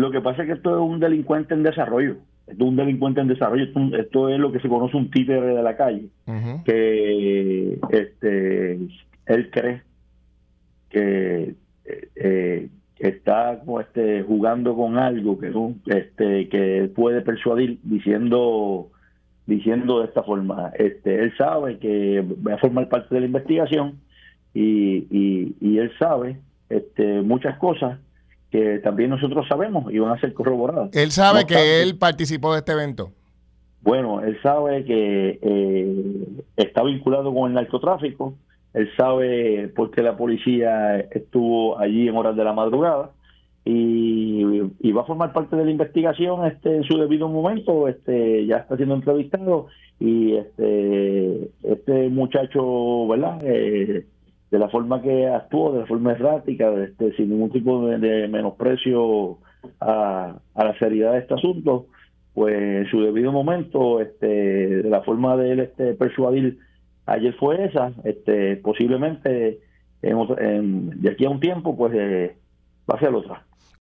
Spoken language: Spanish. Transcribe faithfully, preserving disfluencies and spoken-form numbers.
Lo que pasa es que esto es un delincuente en desarrollo. Esto es un delincuente en desarrollo. Esto, esto es lo que se conoce un títere de la calle. Uh-huh. Que este él cree que eh, está como este jugando con algo que no, este que puede persuadir diciendo diciendo de esta forma. Este él sabe que va a formar parte de la investigación y, y, y él sabe este muchas cosas que también nosotros sabemos y van a ser corroboradas. Él No sabe que obstante, él participó de este evento. bueno, él sabe que eh, está vinculado con el narcotráfico, él sabe por qué la policía estuvo allí en horas de la madrugada y, y va a formar parte de la investigación este, en su debido momento. Este, ya está siendo entrevistado y este, este muchacho, ¿verdad? Eh, de la forma que actuó, de la forma errática, este, sin ningún tipo de, de menosprecio a, a la seriedad de este asunto, pues en su debido momento, este, de la forma de él este, persuadir ayer fue esa. Este, posiblemente en, otra- en- de aquí a un tiempo, pues eh, va a ser otra.